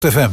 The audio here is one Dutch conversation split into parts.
FM.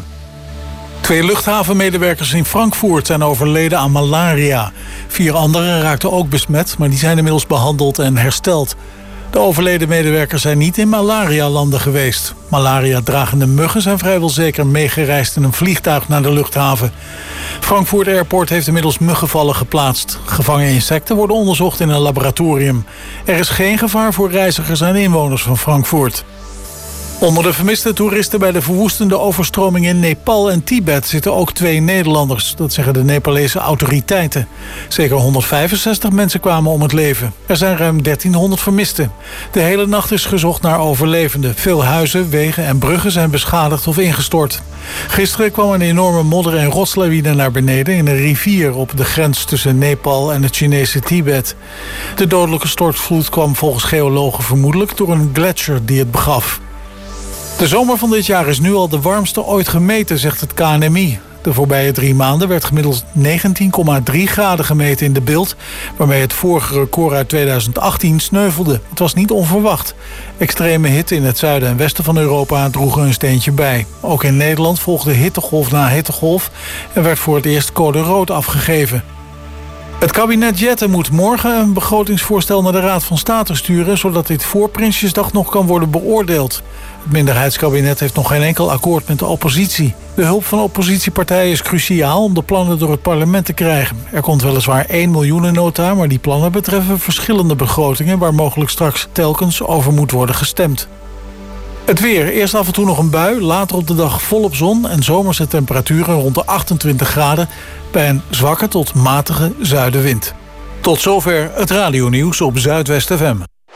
2 luchthavenmedewerkers in Frankfurt zijn overleden aan malaria. 4 anderen raakten ook besmet, maar die zijn inmiddels behandeld en hersteld. De overleden medewerkers zijn niet in malaria-landen geweest. Malaria-dragende muggen zijn vrijwel zeker meegereisd in een vliegtuig naar de luchthaven. Frankfurt Airport heeft inmiddels muggenvallen geplaatst. Gevangen insecten worden onderzocht in een laboratorium. Er is geen gevaar voor reizigers en inwoners van Frankfurt. Onder de vermiste toeristen bij de verwoestende overstroming in Nepal en Tibet zitten ook 2 Nederlanders. Dat zeggen de Nepalese autoriteiten. Zeker 165 mensen kwamen om het leven. Er zijn ruim 1300 vermisten. De hele nacht is gezocht naar overlevenden. Veel huizen, wegen en bruggen zijn beschadigd of ingestort. Gisteren kwam een enorme modder- en rotslawine naar beneden in een rivier op de grens tussen Nepal en het Chinese Tibet. De dodelijke stortvloed kwam volgens geologen vermoedelijk door een gletsjer die het begaf. De zomer van dit jaar is nu al de warmste ooit gemeten, zegt het KNMI. De voorbije 3 maanden werd gemiddeld 19,3 graden gemeten in de Bilt, waarmee het vorige record uit 2018 sneuvelde. Het was niet onverwacht. Extreme hitte in het zuiden en westen van Europa droegen een steentje bij. Ook in Nederland volgde hittegolf na hittegolf en werd voor het eerst code rood afgegeven. Het kabinet Jette moet morgen een begrotingsvoorstel naar de Raad van State sturen, zodat dit voor Prinsjesdag nog kan worden beoordeeld. Het minderheidskabinet heeft nog geen enkel akkoord met de oppositie. De hulp van oppositiepartijen is cruciaal om de plannen door het parlement te krijgen. Er komt weliswaar 1 miljoenennota, maar die plannen betreffen verschillende begrotingen waar mogelijk straks telkens over moet worden gestemd. Het weer. Eerst af en toe nog een bui, later op de dag volop zon en zomerse temperaturen rond de 28 graden bij een zwakke tot matige zuidenwind. Tot zover het radionieuws op Zuidwest FM.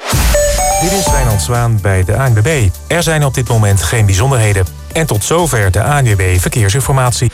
Dit is Wijnand Zwaan bij de ANWB. Er zijn op dit moment geen bijzonderheden. En tot zover de ANWB Verkeersinformatie.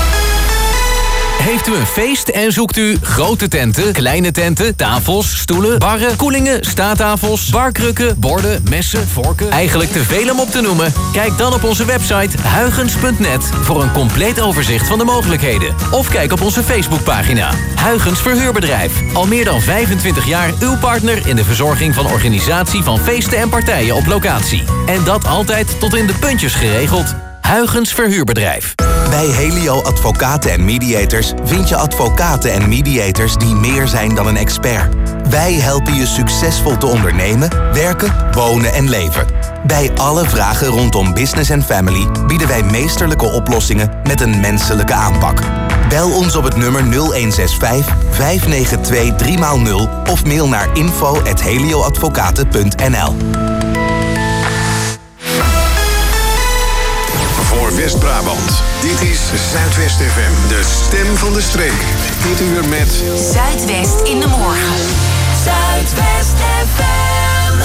Heeft u een feest en zoekt u grote tenten, kleine tenten, tafels, stoelen, barren, koelingen, staattafels, barkrukken, borden, messen, vorken? Eigenlijk te veel om op te noemen? Kijk dan op onze website huygens.net voor een compleet overzicht van de mogelijkheden. Of kijk op onze Facebookpagina. Huygens Verhuurbedrijf. Al meer dan 25 jaar uw partner in de verzorging van organisatie van feesten en partijen op locatie. En dat altijd tot in de puntjes geregeld. Huygens Verhuurbedrijf. Bij Helio Advocaten en Mediators vind je advocaten en mediators die meer zijn dan een expert. Wij helpen je succesvol te ondernemen, werken, wonen en leven. Bij alle vragen rondom business en family bieden wij meesterlijke oplossingen met een menselijke aanpak. Bel ons op het nummer 0165 592 3x0 of mail naar info@helioadvocaten.nl. Voor West-Brabant. Dit is Zuidwest FM, de stem van de streek. Dit uur met Zuidwest in de morgen. Zuidwest FM.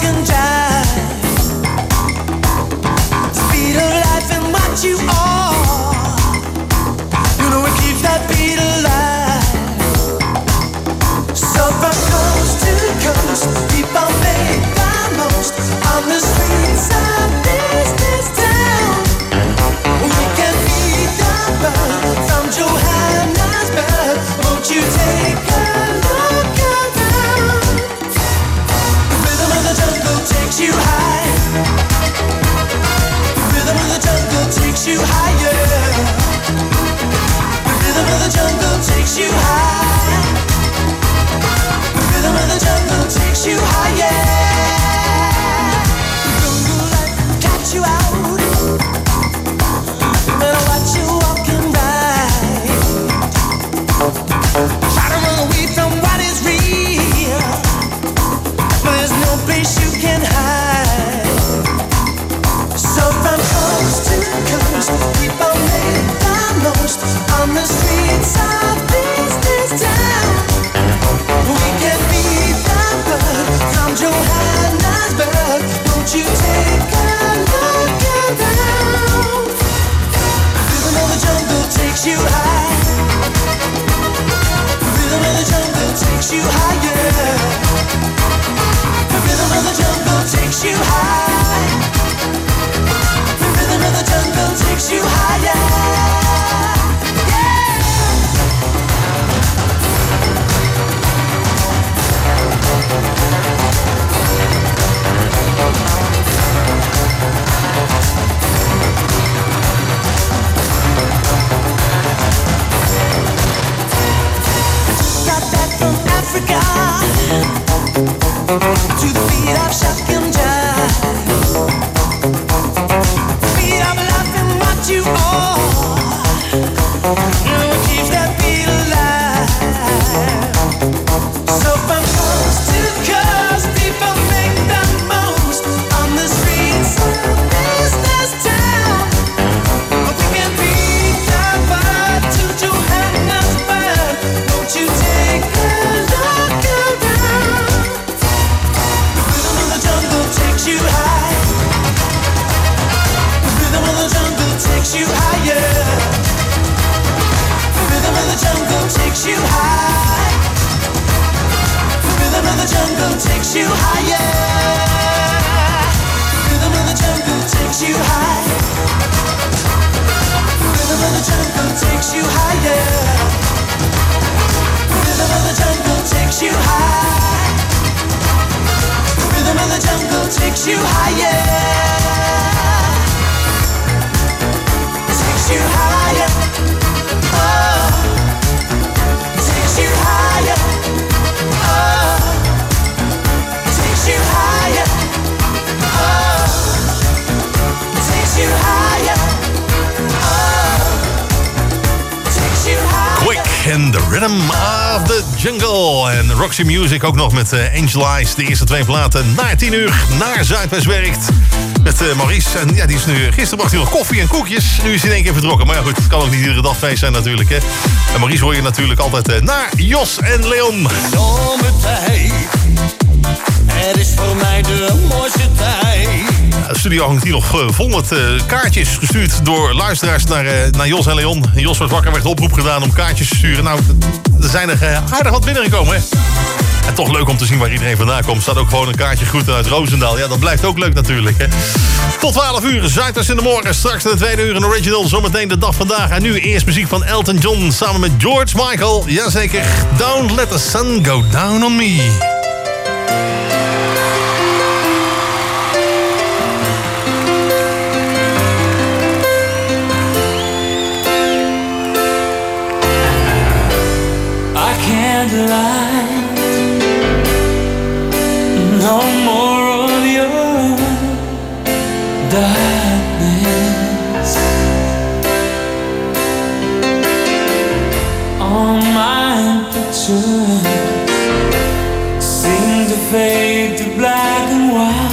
and jive. The speed of life and what you are. You know it keeps that beat alive. So from coast to coast, people make the most on the streets of business town. We can beat the bug from Johannesburg. Won't you take a look around? The rhythm of the jungle takes you high. The rhythm of the jungle takes you higher. The rhythm of the jungle takes you high. The rhythm of the jungle takes you higher. The jungle life catch you out. Better watch you walking right. Try to run away from what is real, but there's no place you can hide. So from coast to coast, people make the most on the streets of business town. We can beat the bug from Johannesburg. Won't you take a look around? The rhythm of the jungle takes you high. The rhythm of the jungle takes you higher. The rhythm of the jungle takes you high. The rhythm of the jungle takes you higher. Got back from Africa to the beat of shock and jive. Beat of life and what you are. It keeps that beat alive. So from coast to coast, people make the most on the streets of business town. We can beat the bug to Johannesburg. Won't you take a look around? The rhythm of the jungle takes you high. The rhythm of the jungle takes you higher. The rhythm of the jungle takes you high. The rhythm of the jungle takes you higher. The rhythm of the jungle takes you high. The rhythm of the jungle takes you higher. The rhythm of the jungle takes you high. The rhythm of the jungle takes you higher. Takes you higher. Oh, takes you higher. Oh, takes you higher. Oh, takes you higher. Oh, takes you higher. Quick and the Rhythm of the Jungle. En Roxy Music ook nog met Angel Eyes. De eerste twee platen na 10 uur naar Zuidwest werkt. Met Maurice. En ja, die is nu... Gisteren bracht hij nog koffie en koekjes. Nu is hij in één keer vertrokken. Maar ja, goed, het kan ook niet iedere dag feest zijn natuurlijk. Hè. En Maurice hoor je natuurlijk altijd naar Jos en Leon. Zomertijd, het is voor mij de mooiste tijd. De studio hangt hier nog vol met kaartjes gestuurd door luisteraars naar Jos en Leon. Jos werd wakker, werd de oproep gedaan om kaartjes te sturen. Nou, er zijn er aardig wat binnengekomen, hè. En toch leuk om te zien waar iedereen vandaan komt. Staat ook gewoon een kaartje groeten uit Roosendaal. Ja, dat blijft ook leuk natuurlijk, hè. Tot 12 uur, Zuidwest in de morgen. Straks in de tweede uur een original. Zometeen de dag vandaag. En nu eerst muziek van Elton John samen met George Michael. Jazeker, Don't Let the Sun Go Down on Me. Lie. No more of your darkness. All my pictures seem to fade to black and white.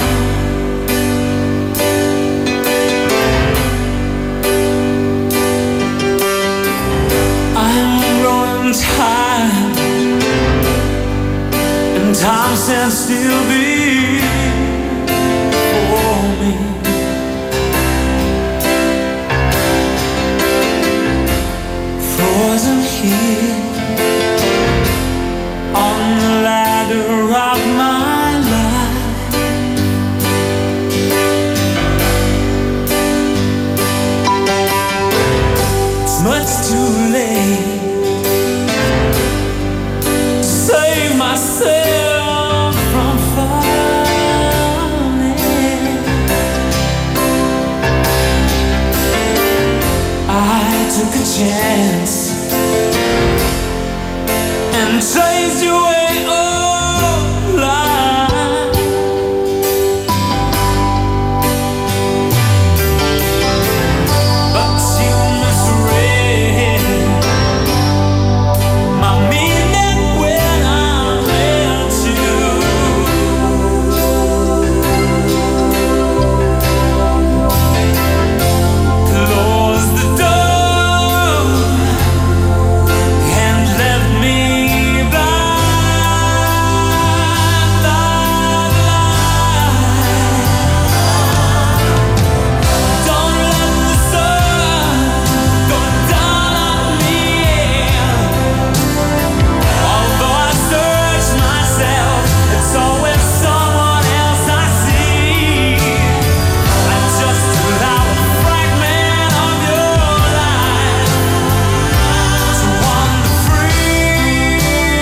I'm growing tired. Time stands still before here on the ladder of my life. It's much too late to save myself from falling. I took a chance and chased you away alive. But you misread my meaning when I met you. Close the door and left me blind. Don't let the sun go down on me. Although I search myself, it's always someone else I see. I just allow a fragment of your life to wander free.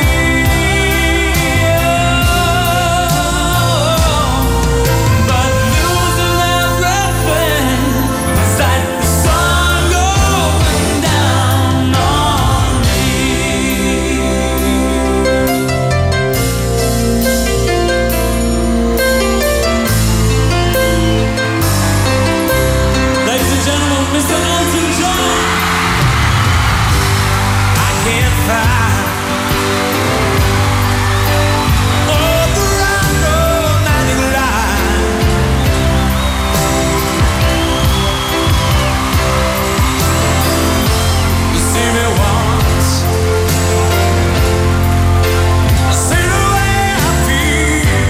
But losing everything is like the sun going down on me. Ladies and gentlemen, Mr. Elton John. I can't find all the right romantic line. You see me once, I see the way I feel.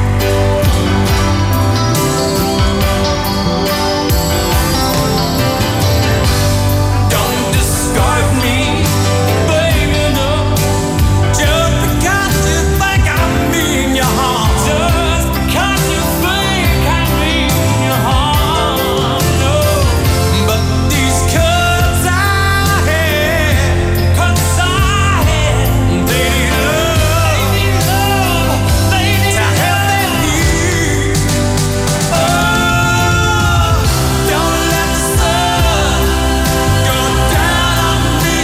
Don't discard me, baby, no. Just because you think I mean you harm. Just because you think I mean you harm, no. But these cuts I had, they need love, they need to help them heal. Oh, don't let the sun go down on me.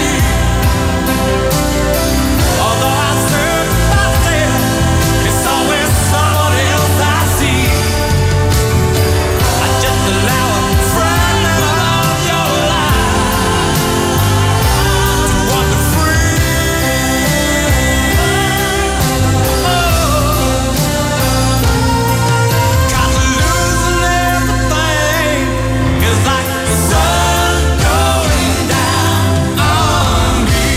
Although I search myself, it's always someone else I see. I just allow a fragment of your life to wander free. Cause losing everything is like the sun going down on me.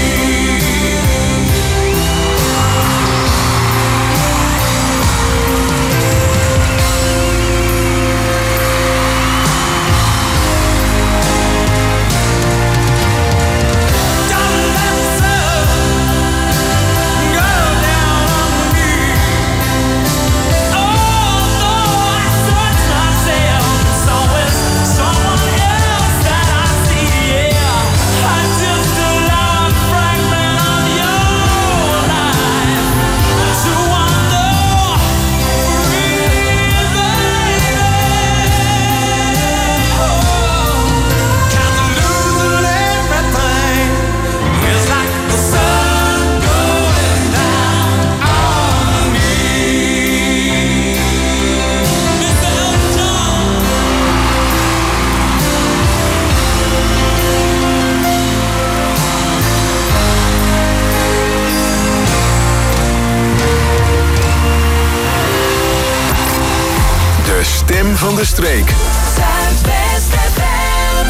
Don't let the sun go down on me. Although I search myself, it's always someone else that I see. Yeah, I just allow a fragment of your life to wander free, baby. Cause losing everything is like the sun going down on me. Mr. Elton John. De stem van de streek. Zuidwest FM.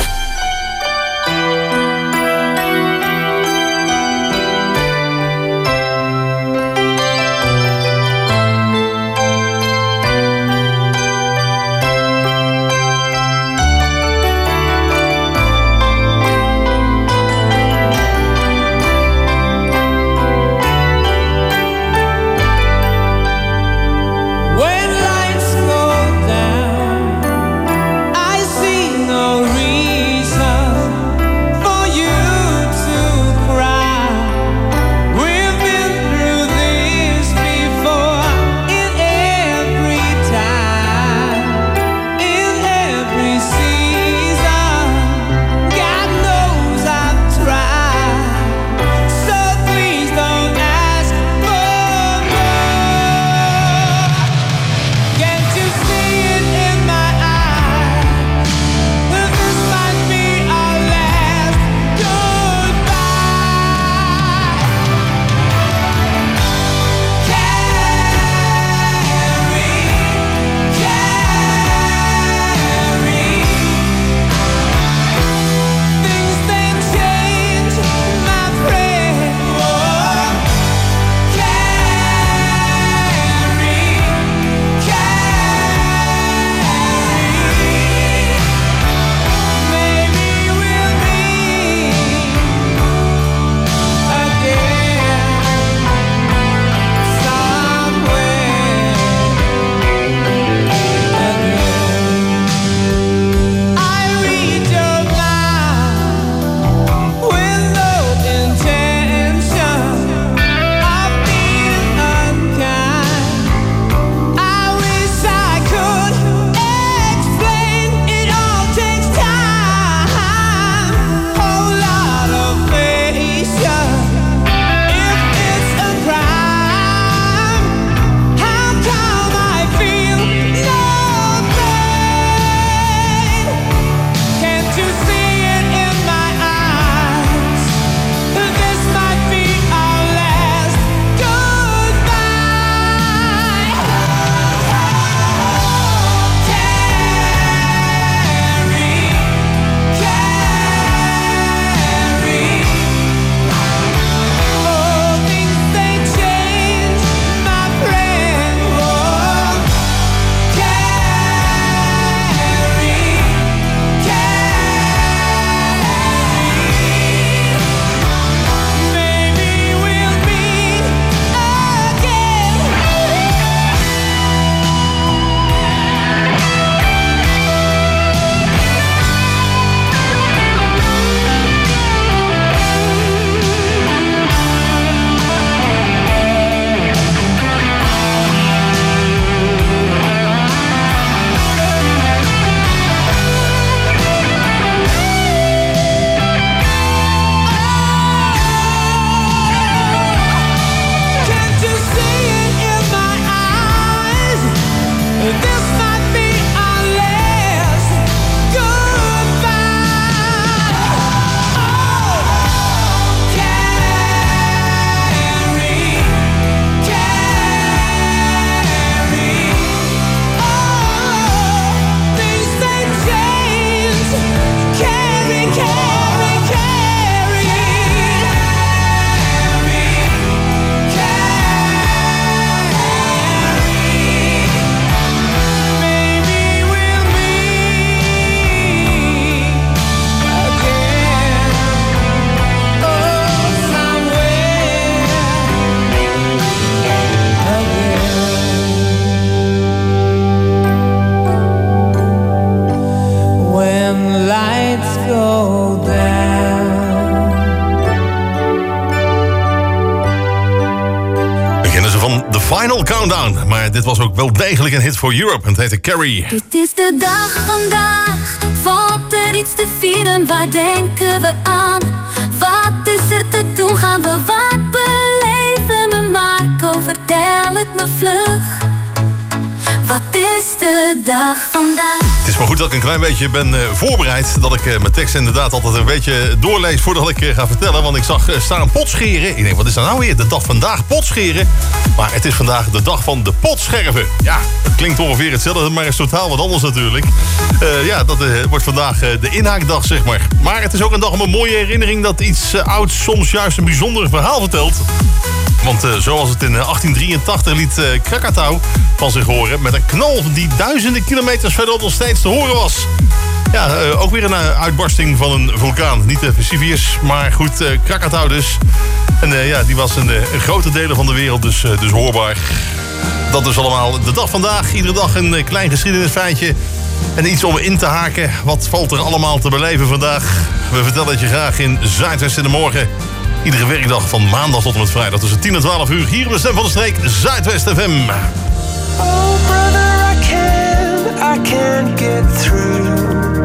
Final Countdown. Maar dit was ook wel degelijk een hit voor Europe. En het heette Carrie. Dit is de dag vandaag. Valt er iets te vieren? Waar denken we aan? Wat is er te doen? Gaan we wat beleven? Me Marco, vertel het me vlug. Wat is de dag vandaag? Het is maar goed dat ik een klein beetje ben voorbereid. Dat ik mijn tekst inderdaad altijd een beetje doorlees voordat ik ga vertellen. Want ik zag staan potscheren. Ik denk, wat is dat nou weer? De dag vandaag potscheren. Maar het is vandaag de dag van de potscherven. Ja, het klinkt ongeveer hetzelfde, maar is totaal wat anders natuurlijk. Dat wordt vandaag de inhaakdag, zeg maar. Maar het is ook een dag om een mooie herinnering dat iets ouds soms juist een bijzonder verhaal vertelt. Want zoals het in 1883 liet Krakatau van zich horen met een knal die duizenden kilometers verderop nog steeds te horen was. Ja, ook weer een uitbarsting van een vulkaan. Niet Vesuvius, maar goed, Krakatau dus. En die was in grote delen van de wereld dus hoorbaar. Dat is allemaal de dag vandaag. Iedere dag een klein geschiedenisfeitje. En iets om in te haken. Wat valt er allemaal te beleven vandaag? We vertellen het je graag in Zuidwest in de Morgen. Iedere werkdag van maandag tot en met vrijdag tussen 10 en 12 uur. Hier op de Stem van de Streek, Zuidwest FM. Oh brother, I can't get through.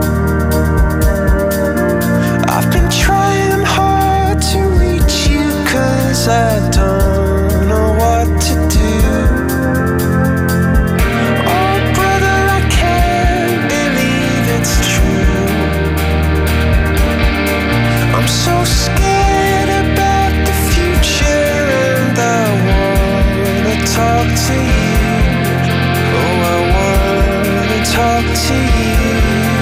I've been trying hard to reach you, 'cause I don't know what to do. Oh brother, I can't believe it's true. I'm so scared about the future, and I wanna talk to you. Oh, I wanna talk to you.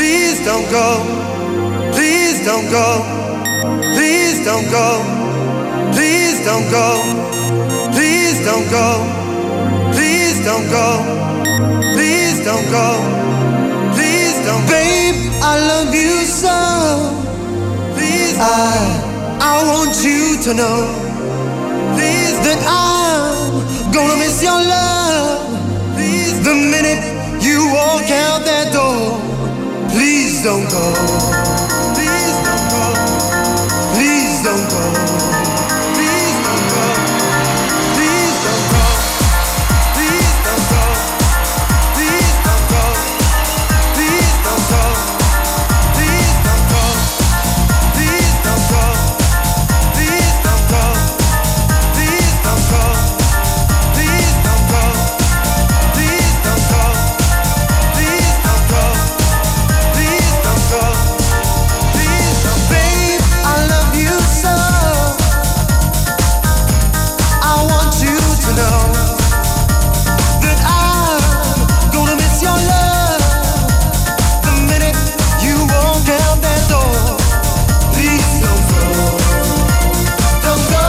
Please don't go. Please don't go. Please don't go. Please don't go. Please don't go. Please don't go. Please don't go. Please don't. Babe, I love you so. Please, I want you to know. Please, that I'm gonna miss your love. Please, the minute you walk out that door. Please don't go. Please don't go. Please don't go. Please don't go. Please don't go. Please don't go. Please don't go. Please don't go. Please don't go. Please don't go. Please don't go. Please don't go. Please don't go. Please don't go. Please don't go. Please don't go. Please don't. Babe, I love you so. I want you to know that I'm gonna miss your love the minute you walk out that door. Please don't go. Don't go.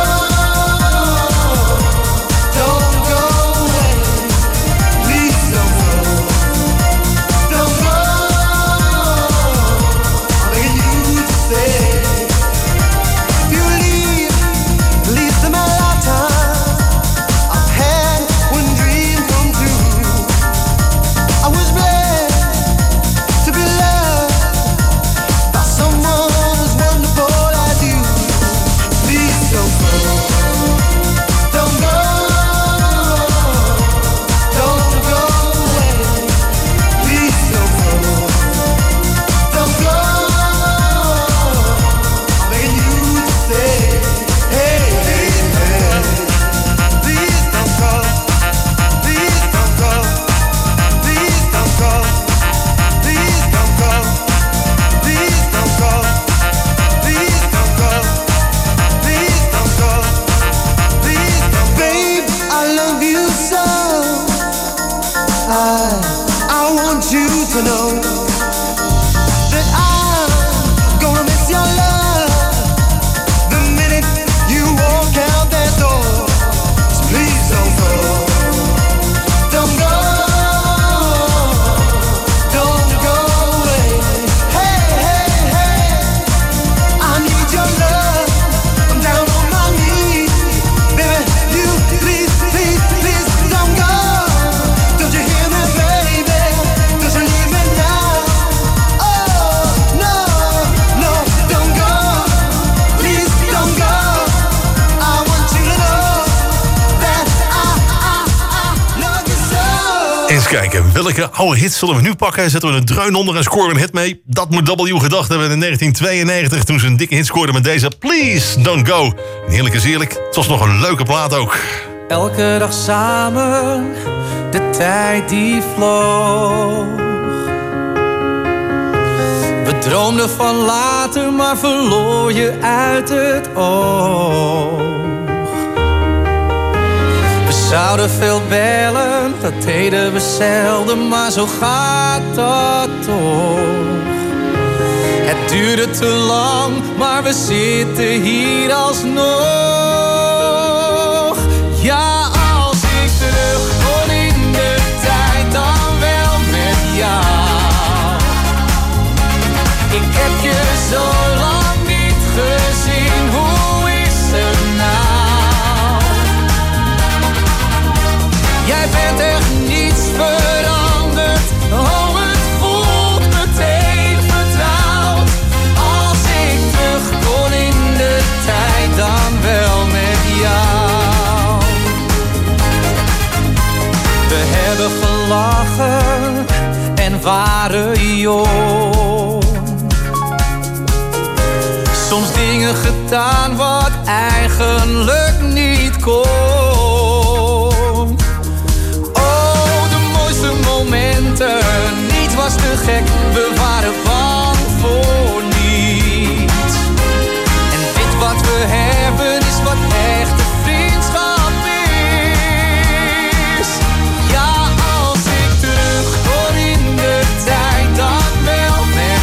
Don't go away. Please don't go. Don't go. I'm begging you to stay. If you leave, at least in my lifetime, I've had one dream come true. I was blessed to be loved by someone as wonderful as you. Please don't go. Don't go. Don't go away. Please don't go. Don't go. I'm begging you to stay. Hey, hey, hey. Please don't go. Please don't go. Please don't go. Please don't go. Please don't go. Please don't go. Please don't go. Please don't. Babe, I love you so. I want you to know that I'm gonna miss your love the minute you walk out that door. So please don't go. Don't go. Don't go away. Hey, hey, hey. I need your love. I'm down on my knees. Baby, you please, please, please don't go. Don't you hear me, baby? Don't you leave me now? Oh, no, no, don't go. Please don't go. I want you to know that I love you so. Eens kijken, welke oude hits zullen we nu pakken? Zetten we een dreun onder en scoren we een hit mee? Dat moet W gedacht hebben in 1992... toen ze een dikke hit scoorden met deze Please Don't Go. En eerlijk is eerlijk, het was nog een leuke plaat ook. Elke dag samen, de tijd die vloog. We droomden van later, maar verloor je uit het oog. We zouden veel bellen, dat deden we zelden, maar zo gaat dat toch. Het duurde te lang, maar we zitten hier alsnog. Ja, als ik terug kon in de tijd, dan wel met jou. Ik heb je zo lang niet gezien, hoe is het nou? Jij bent echt niets veranderd, oh het voelt meteen vertrouwd. Als ik terug kon in de tijd, dan wel met jou. We hebben gelachen en waren jong. Soms dingen gedaan wat eigenlijk niet kon. Oh, de mooiste momenten, niets was te gek, we waren bang voor niets. En dit wat we hebben is wat echte vriendschap is. Ja, als ik terug kon in de tijd, dan wel met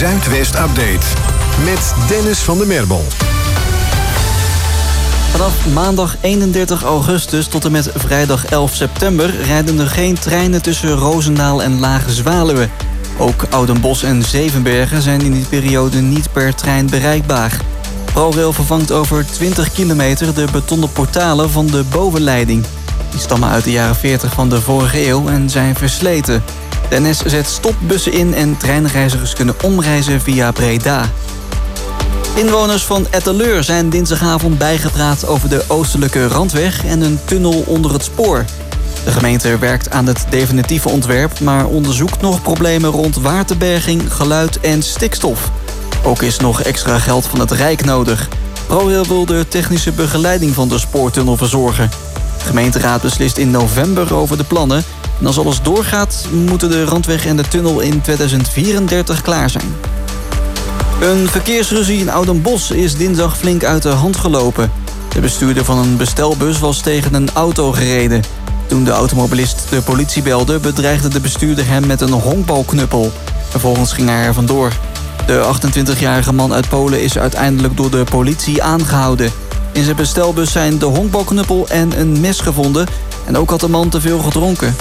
Zuidwest Update. Met Dennis van der Merbel. Vanaf maandag 31 augustus tot en met vrijdag 11 september... rijden er geen treinen tussen Roosendaal en Lage Zwaluwe. Ook Oudenbosch en Zevenbergen zijn in die periode niet per trein bereikbaar. ProRail vervangt over 20 kilometer de betonnen portalen van de bovenleiding. Die stammen uit de jaren 40 van de vorige eeuw en zijn versleten. De NS zet stopbussen in en treinreizigers kunnen omreizen via Breda. Inwoners van Etteleur zijn dinsdagavond bijgepraat over de oostelijke randweg en een tunnel onder het spoor. De gemeente werkt aan het definitieve ontwerp, maar onderzoekt nog problemen rond waterberging, geluid en stikstof. Ook is nog extra geld van het Rijk nodig. ProRail wil de technische begeleiding van de spoortunnel verzorgen. De gemeenteraad beslist in november over de plannen. En als alles doorgaat, moeten de randweg en de tunnel in 2034 klaar zijn. Een verkeersruzie in Oudenbosch is dinsdag flink uit de hand gelopen. De bestuurder van een bestelbus was tegen een auto gereden. Toen de automobilist de politie belde, bedreigde de bestuurder hem met een honkbalknuppel. Vervolgens ging hij er vandoor. De 28-jarige man uit Polen is uiteindelijk door de politie aangehouden. In zijn bestelbus zijn de honkbalknuppel en een mes gevonden. En ook had de man te veel gedronken.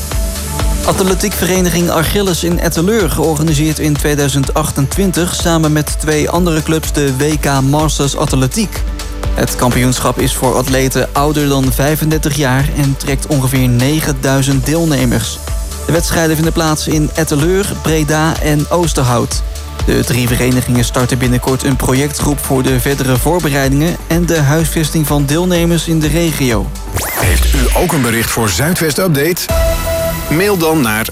Atletiekvereniging Achilles in Etteleur organiseert in 2028... samen met 2 andere clubs de WK Masters Atletiek. Het kampioenschap is voor atleten ouder dan 35 jaar... en trekt ongeveer 9000 deelnemers. De wedstrijden vinden plaats in Etteleur, Breda en Oosterhout. De 3 verenigingen starten binnenkort een projectgroep voor de verdere voorbereidingen en de huisvesting van deelnemers in de regio. Heeft u ook een bericht voor Zuidwest Update? Mail dan naar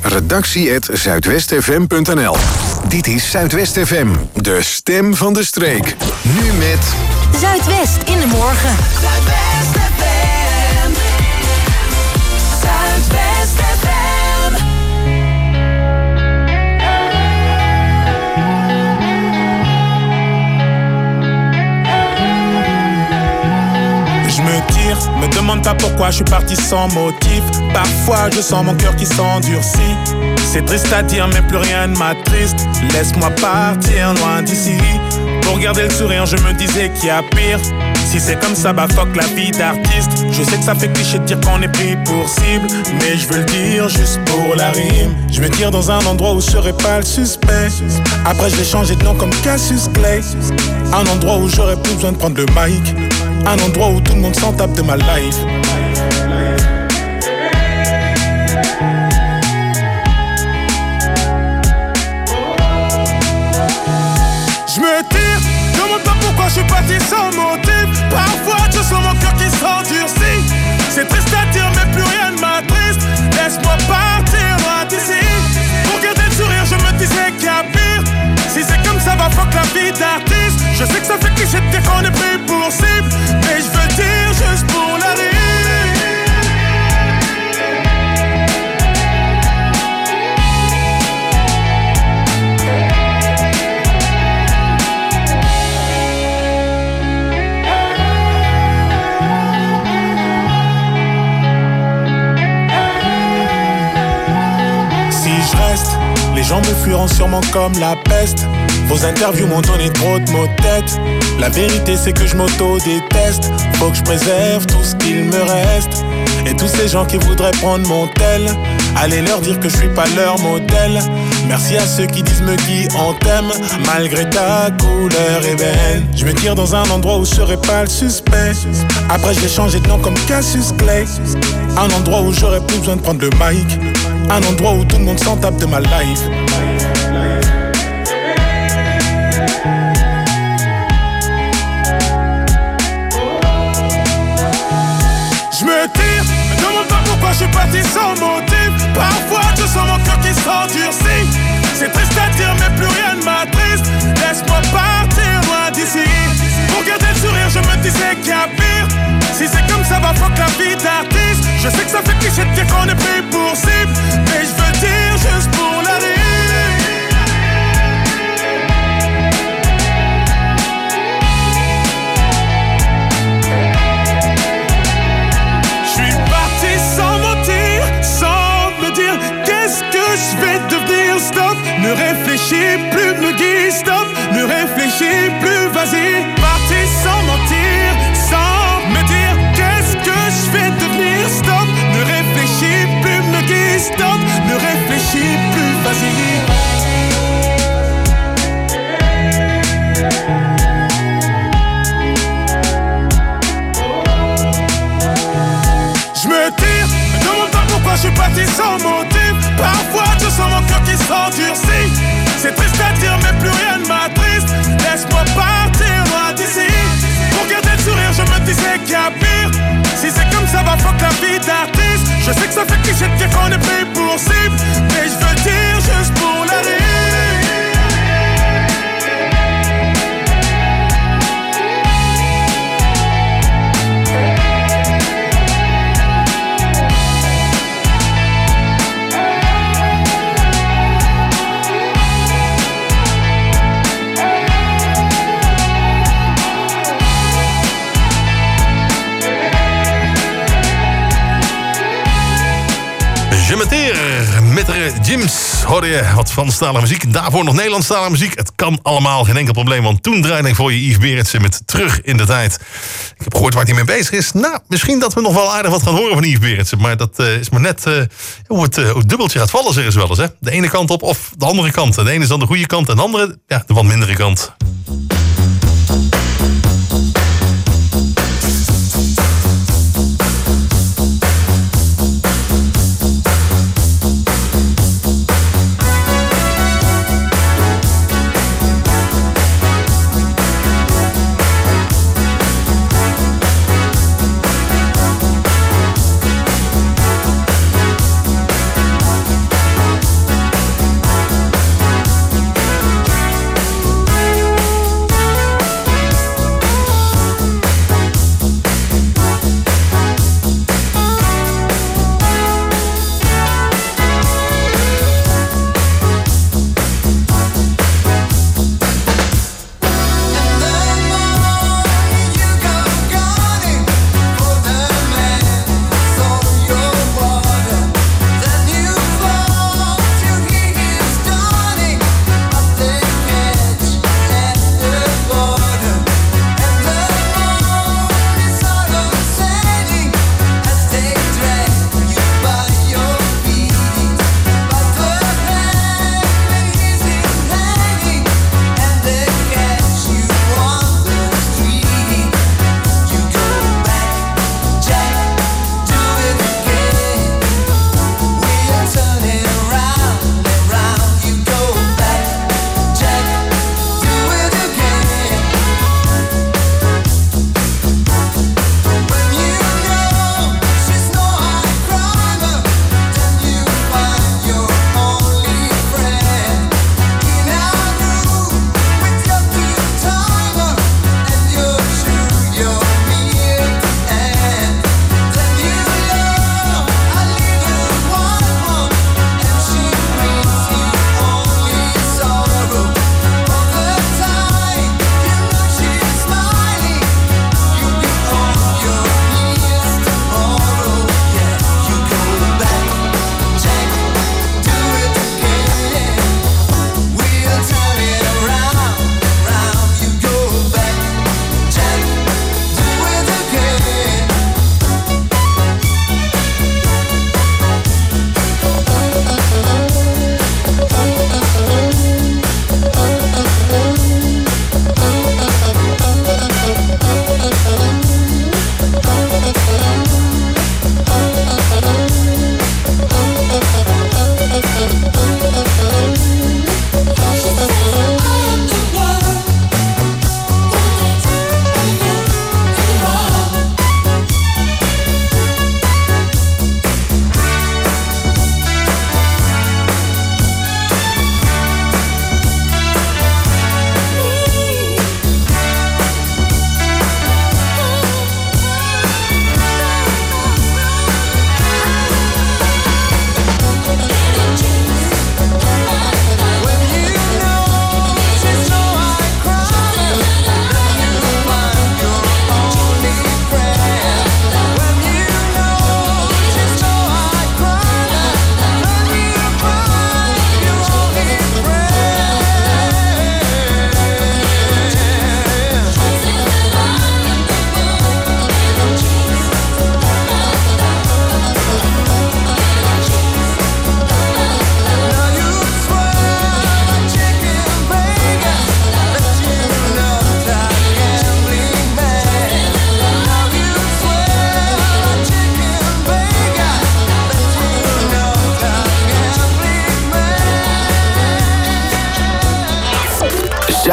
redactie@zuidwestfm.nl. Dit is Zuidwest FM, de stem van de streek. Nu met Zuidwest in de morgen. Zuidwest FM. Zuidwest FM. Je me tire, me demande pas pourquoi je suis parti sans motif. Parfois je sens mon cœur qui s'endurcit. C'est triste à dire mais plus rien ne m'attriste. Laisse-moi partir loin d'ici. Pour garder le sourire je me disais qu'il y a pire. Si c'est comme ça bah fuck la vie d'artiste. Je sais que ça fait cliché de dire qu'on est pris pour cible, mais je veux le dire juste pour la rime. Je me tire dans un endroit où je serai pas le suspect. Après je vais changer de nom comme Cassius Clay. Un endroit où j'aurais plus besoin de prendre le mic. Un endroit où tout le monde s'en tape de ma life. Je me tire, demande pas pourquoi je suis parti sans motif. Parfois je sens mon cœur qui s'endurcit. C'est triste à dire mais plus rien ne m'attriste. Laisse-moi partir loin d'ici. Pour garder le sourire je me disais qu'il y a pire. Si c'est comme ça va fuck la vie d'artiste. Je sais que ça fait cliché de dire qu'on est pris pour cible, mais je veux dire juste pour la rime. Les gens me fuiront sûrement comme la peste. Vos interviews m'ont donné trop de maux de tête. La vérité c'est que je m'auto-déteste. Faut que je préserve tout ce qu'il me reste. Et tous ces gens qui voudraient prendre mon tel, allez leur dire que je suis pas leur modèle. Merci à ceux qui disent me qui on t'aime, malgré ta couleur ébène. Je me tire dans un endroit où je serai pas le suspect. Après je vais changer de nom comme Cassius Clay. Un endroit où j'aurais plus besoin de prendre le mic. Un endroit où tout le monde s'en tape de ma life. Je me tire, me demande pas pourquoi je suis parti sans motif. Parfois je sens mon cœur qui s'endurcit. C'est triste à dire mais plus rien ne m'attriste. Laisse-moi partir loin d'ici. Pour garder le sourire je me disais qu'il y a pire. Si c'est comme ça va fuck la vie d'artiste. Je sais que ça fait cliché de dire qu'on est pris pour cible, mais je veux dire juste pour la rime. Je vais devenir stop. Ne réfléchis plus, me guise. Ne réfléchis plus, vas-y, parti sans mentir, sans me dire qu'est-ce que je vais devenir. Stop, ne réfléchis plus, me dis stop, ne réfléchis plus, vas-y. Je me tire, me demande pas pourquoi je suis parti sans motif. Parfois je sens mon cœur qui s'endurcit. C'est triste à dire mais plus rien ne m'attriste. Laisse-moi partir loin d'ici. Pour garder le sourire je me disais qu'il y a pire. Si c'est comme ça va fuck la vie d'artiste. Je sais que ça fait cliché de dire qu'on est pris pour cible. Mais je veux dire juste pour la rire. Je meteer, Mettere Jims, hoorde je wat Franstalige muziek. Daarvoor nog Nederlandstalige muziek. Het kan allemaal, geen enkel probleem. Want toen draaide ik voor je Yves Berendsen met Terug in de Tijd. Ik heb gehoord waar hij mee bezig is. Nou, misschien dat we nog wel aardig wat gaan horen van Yves Berendsen. Maar dat is maar net hoe het dubbeltje gaat vallen, zeggen ze wel eens. Hè? De ene kant op of de andere kant. De ene is dan de goede kant en de andere de wat mindere kant.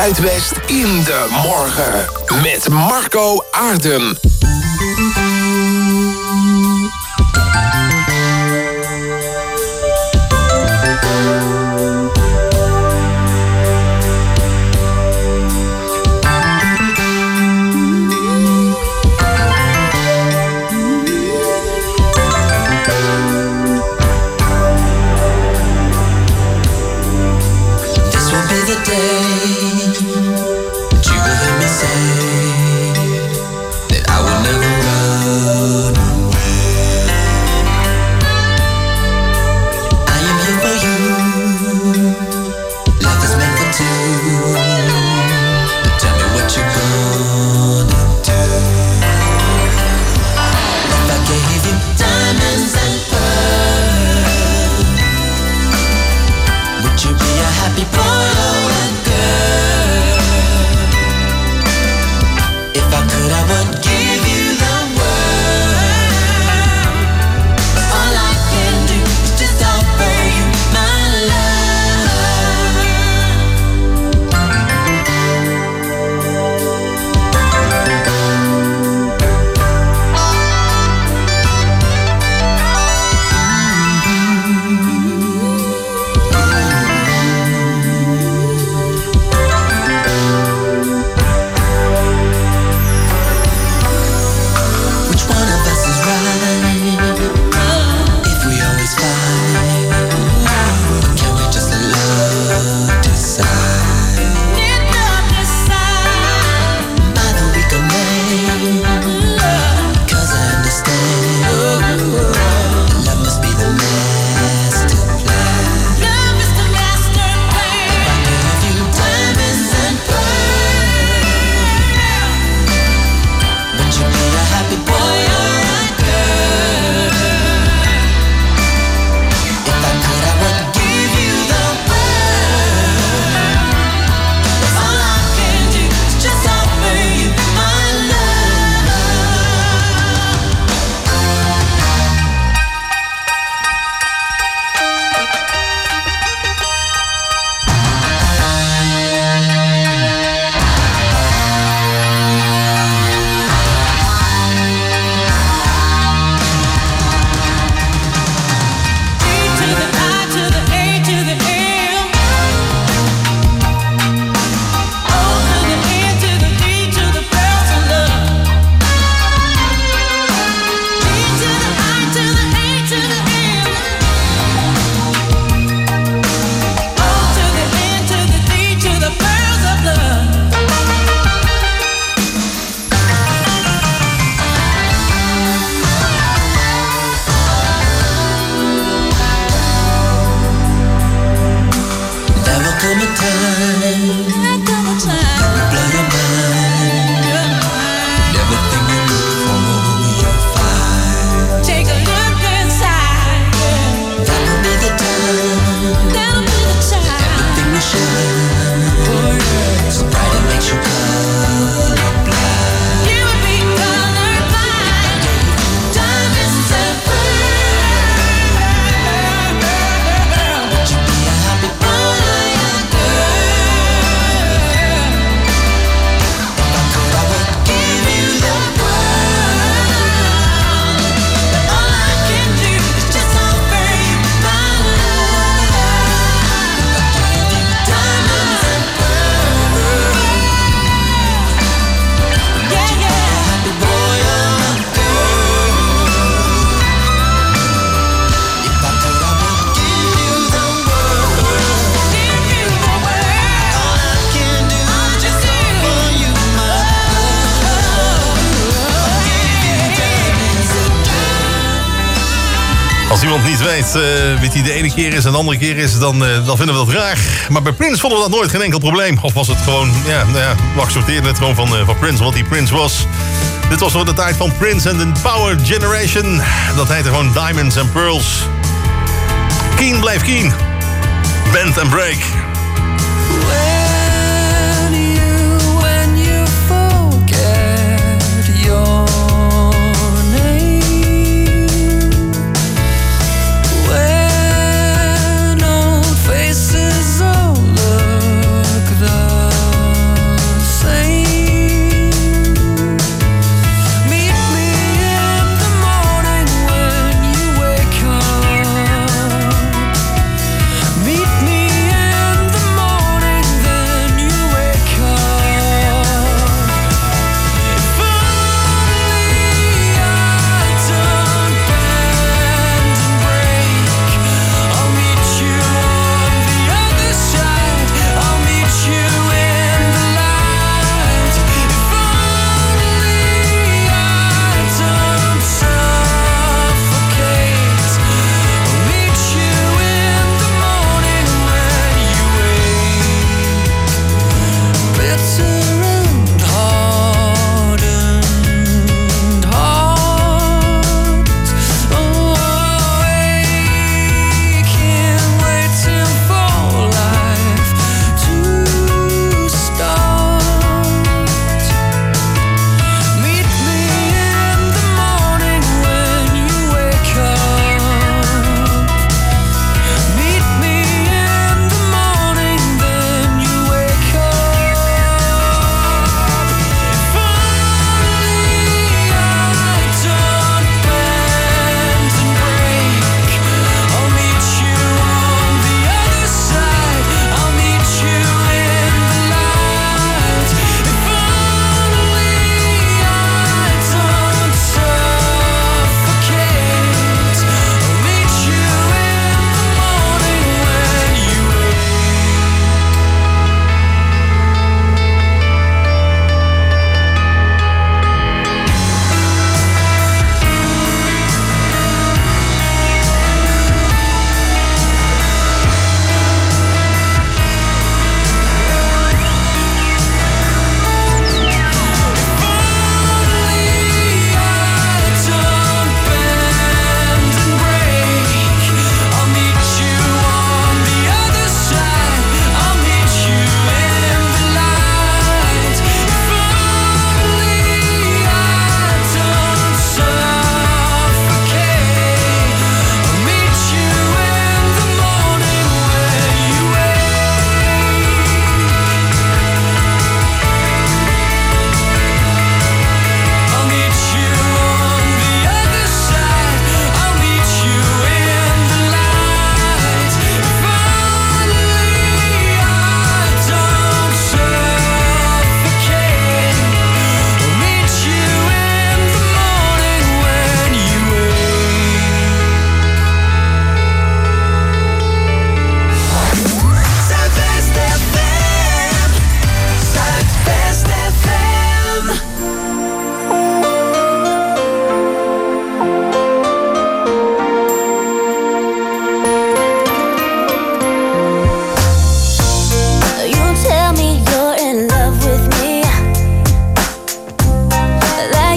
Zuidwest in de morgen. Met Marco Aarden. Als iemand niet weet wie die de ene keer is en de andere keer is, dan vinden we dat raar. Maar bij Prince vonden we dat nooit geen enkel probleem. Of was het gewoon, we accepteerden het gewoon van Prince, wat die Prince was. Dit was nog de tijd van Prince en de Power Generation. Dat heette gewoon Diamonds and Pearls. Keen blijft keen. Bend and break.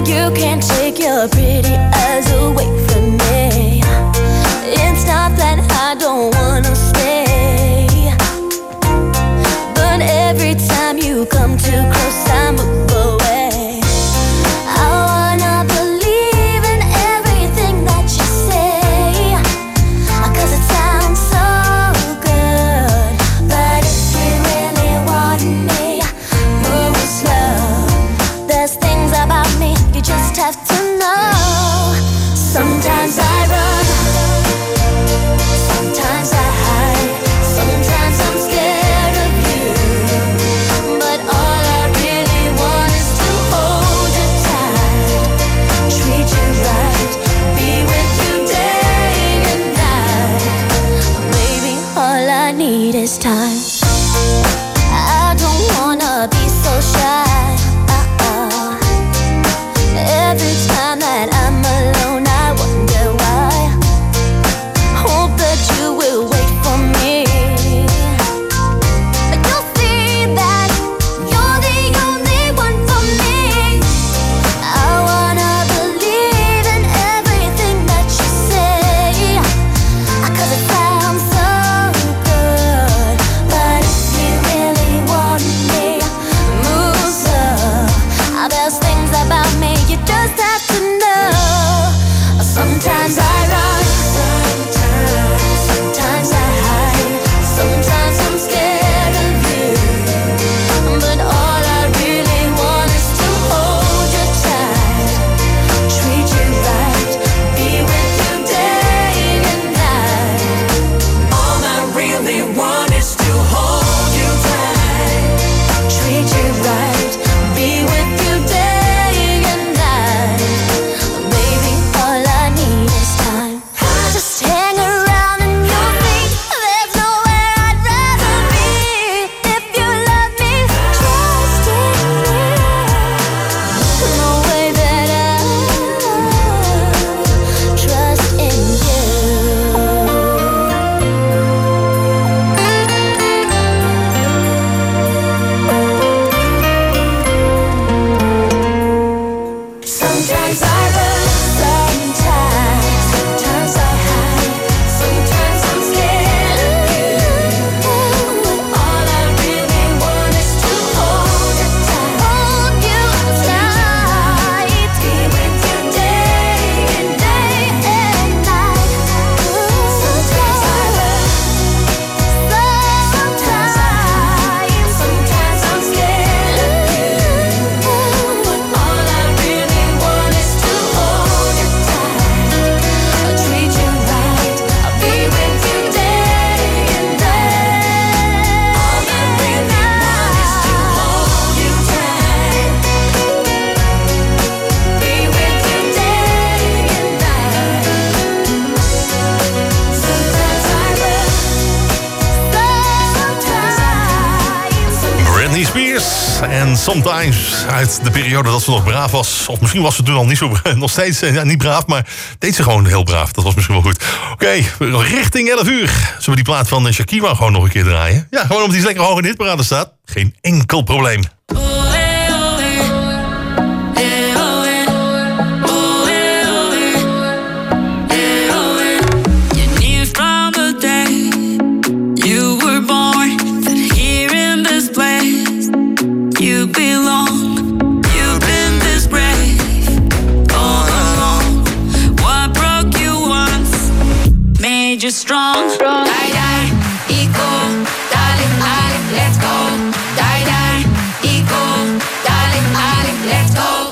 You can't take your pretty eyes away from me. It's not that I don't wanna stay, but every time you come too close, I move away. I wanna believe in everything that you say, 'cause it sounds so good. But if you really want me, move slow. There's things about me you just have to know. Sometimes I run, sometimes I hide, sometimes I'm scared of you, but all I really want is to hold you tight, treat you right, be with you day and night. Baby, all I need is time. I don't wanna be so shy. Every time that I'm alone, I wonder why. Hope that you will wait for me. You'll see that you're the only one for me. I wanna believe in everything that you say, 'cause it sounds so good. But if you really want me, move slow. There's things about me you just have to know. Sometimes I run, sometimes I hide, sometimes I'm scared of you, but all I really want is to hold you tight, treat you right, be with you day and night. All I really want is to hold you tight, treat you right, be with you day and night. Baby, all I need is time. Just hang around and you'll see there's nowhere I'd rather be. If you love me, trust in me, the way that I trust in you. Sometimes I run, sometimes I hide, sometimes I'm scared of you, but all I really want is to hold you tight, be with you day and night. Sometimes I run, sometimes I'm scared of you, but all I really want is to hold you tight, treat you right, I'll be with you day and night. All I really want is to hold you tight, be with you day and night. Sometimes I run, sometimes Britney Spears en Sometimes uit de periode dat ze nog braaf was. Of misschien was ze toen al niet zo nog steeds niet braaf, maar deed ze gewoon heel braaf. Dat was misschien wel goed. Oké, richting 11 uur. Zullen we die plaat van Shakira gewoon nog een keer draaien? Ja, gewoon omdat die lekker hoog in de hitparade staat. Geen enkel probleem. You knew from the day you were born that here in this place you belong. You've been this brave all along. What broke you once made you strong. Die, die, equal, darling, darling, let's go. Die, die, equal, darling, darling, let's go.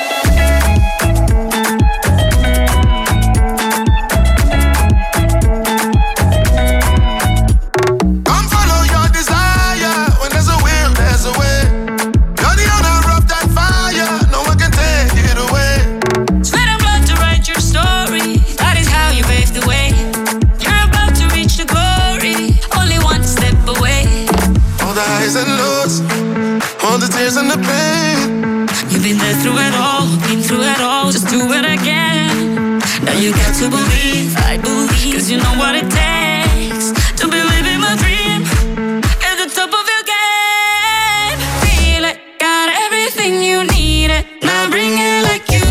Come follow your desire. When there's a will, there's a way. You're the owner of that fire. No one can take it away. Sweat and blood to write your story. That is how you paved the way. You're about to reach the glory. Only one step away. All the highs and lows, all the tears and the pain. You've been there through it all, been through it all. Just do it again. Now you got to believe, I believe, 'cause you know what it takes to be living my dream at the top of your game. Feel it, got everything you need it. Now bring it like you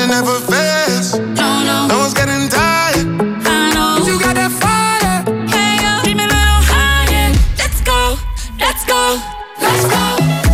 it never fails. No one's getting tired. I know you got that fire. Hey yo, dream a little higher. Let's go, let's go, let's go.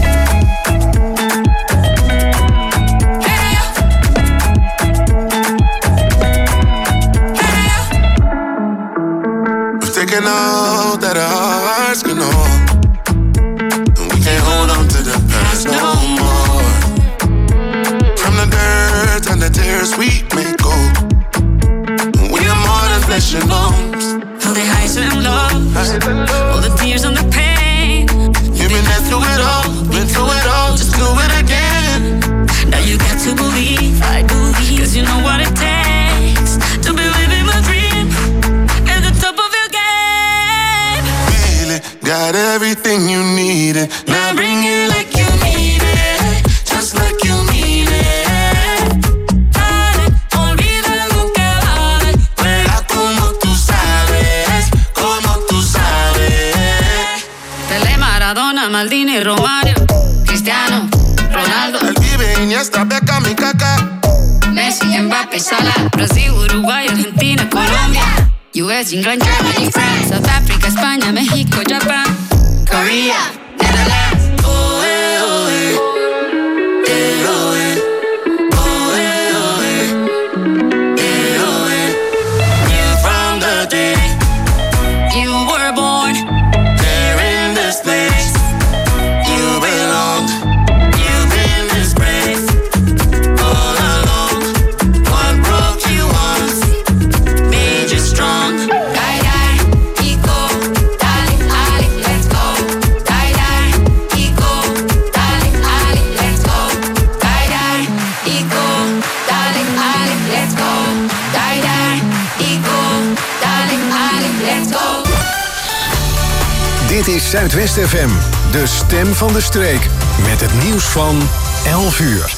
Taking all that our hearts can hold, and we can't hold on to the past no more. From the dirt and the tears we may go, we are more than flesh and bones. All the highs and lows, all the tears and the pain. You've been there through it all, been through it all, just do it again. Now you got to believe, I believe, 'cause you know what it takes to be living my dream at the top of your game. Feel it, got everything you needed. Now bring it like you need it, just like you mean it. Dale, olvida lo que vale. Juega como tú sabes, como tú sabes. Pelé, Maradona, Maldini, Romario, Cristiano, Ronaldo, El Vive, Iniesta, Beckham y Kaká. Messi, Mbappé, Salah, Brasil, Uruguay, Argentina, Colombia, US, England, Germany, France, South Africa, España, México, Japan, Korea, Netherlands. Oh, eh, oh, eh. Eh, oh, eh. Oh, eh, oh, eh. Eh, oh, eh. You from the day you were born, There in this place, you belong. you've been disgraced. All along, what broke you once made you strong. Die, die, ego, dale, ali, let's go. Die, die, ego, dale, ali, let's go. Die, die, ego, dale, ali, let's go. Die, die, ego, dale, ali, let's go. Dit is Zuidwest FM, de stem van de streek. Met het nieuws van 11 uur.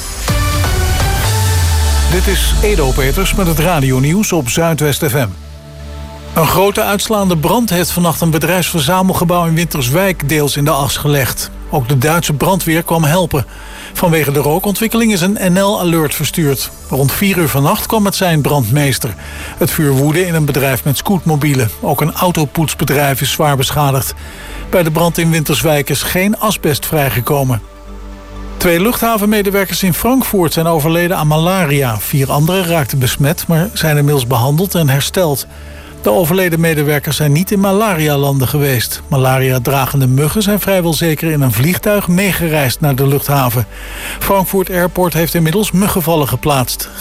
Dit is Edo Peters met het radionieuws op Zuidwest FM. Een grote uitslaande brand heeft vannacht een bedrijfsverzamelgebouw in Winterswijk deels in de as gelegd. Ook de Duitse brandweer kwam helpen. Vanwege de rookontwikkeling is een NL-alert verstuurd. Rond 4 uur vannacht kwam het zijn brandmeester. Het vuur woedde in een bedrijf met scootmobielen. Ook een autopoetsbedrijf is zwaar beschadigd. Bij de brand in Winterswijk is geen asbest vrijgekomen. 2 luchthavenmedewerkers in Frankfurt zijn overleden aan malaria. 4 anderen raakten besmet, maar zijn inmiddels behandeld en hersteld. De overleden medewerkers zijn niet in malarialanden geweest. Malaria-dragende muggen zijn vrijwel zeker in een vliegtuig meegereisd naar de luchthaven. Frankfurt Airport heeft inmiddels muggenvallen geplaatst.